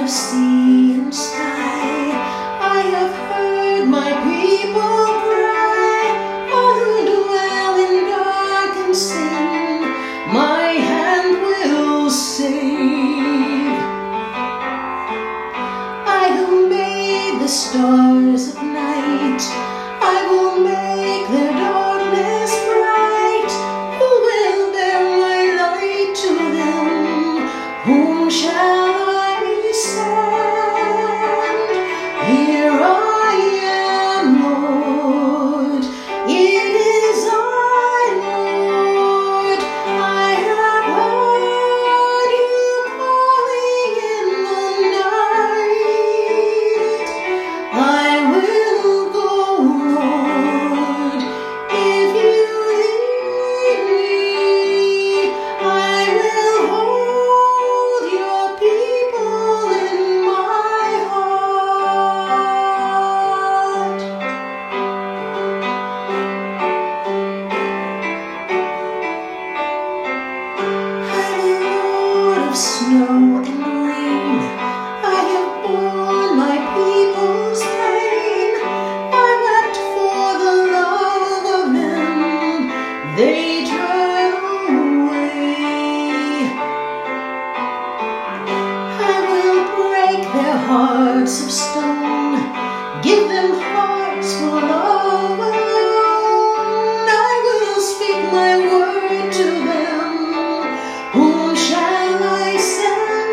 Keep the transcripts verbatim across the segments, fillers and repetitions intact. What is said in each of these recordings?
of sea and sky, I have heard my people cry. All who dwell in dark and sin, my hand will save. I who made the stars of night, I will make their darkness bright. Who will bear my light to them? Whom shall I send? Here I am, Lord. It is I, Lord. I have heard you calling in the night. I will go, Lord, if you lead me. I will hold your people in my heart. I'm the Lord of snow and rain. I have borne my people's pain. I wept for the love of them they turn away. I will break their hearts of stone, give them hearts full of alone. I will speak my word to them. Whom shall I send?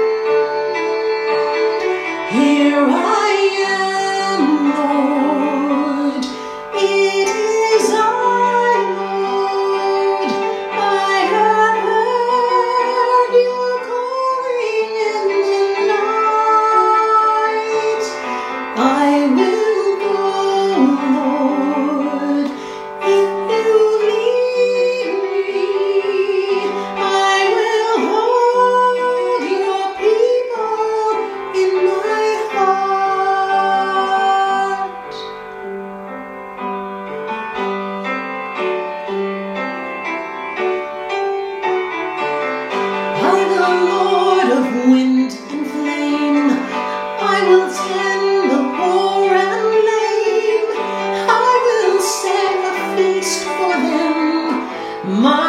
Here I am, Lord. It is I, Lord. I have heard you calling in the night. I will go, Lord, if you lead me. I will hold your people in my heart. I'm the Lord of wind and flame. I will tend the poor and lame. I will set a feast for them. My